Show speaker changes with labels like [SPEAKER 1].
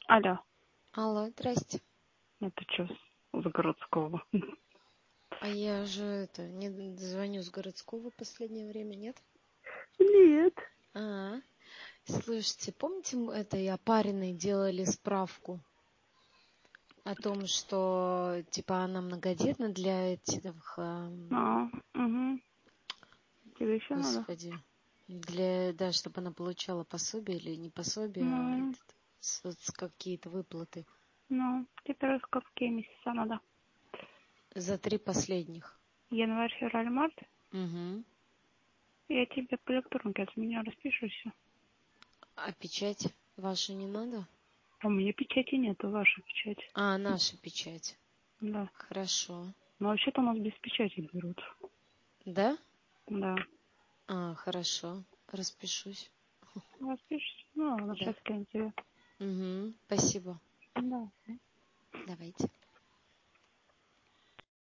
[SPEAKER 1] Алло,
[SPEAKER 2] Алло, здрасте.
[SPEAKER 1] это что с городского?
[SPEAKER 2] А я же не звоню с городского в последнее время, нет?
[SPEAKER 1] Нет.
[SPEAKER 2] А, слушайте, помните, я опаренной делали справку о том, что типа она многодетна для этих,
[SPEAKER 1] Угу. Тебе еще надо?
[SPEAKER 2] господи, да, чтобы она получала пособие или не пособие, а
[SPEAKER 1] Ну,
[SPEAKER 2] какие-то выплаты
[SPEAKER 1] теперь какие месяца надо?
[SPEAKER 2] за 3 последних.
[SPEAKER 1] Январь, февраль, март?
[SPEAKER 2] Угу.
[SPEAKER 1] Я тебе по электронке от меня распишусь.
[SPEAKER 2] А печать ваша не надо?
[SPEAKER 1] А у меня печати нету, ваша печать.
[SPEAKER 2] А, наша печать.
[SPEAKER 1] Да.
[SPEAKER 2] Хорошо.
[SPEAKER 1] Но вообще-то у нас без печати берут.
[SPEAKER 2] Да?
[SPEAKER 1] Да.
[SPEAKER 2] А, хорошо. Распишусь.
[SPEAKER 1] Распишись? Ну, ладно,
[SPEAKER 2] Да.
[SPEAKER 1] сейчас скину тебе.
[SPEAKER 2] Угу. Спасибо.
[SPEAKER 1] Да.
[SPEAKER 2] Давайте.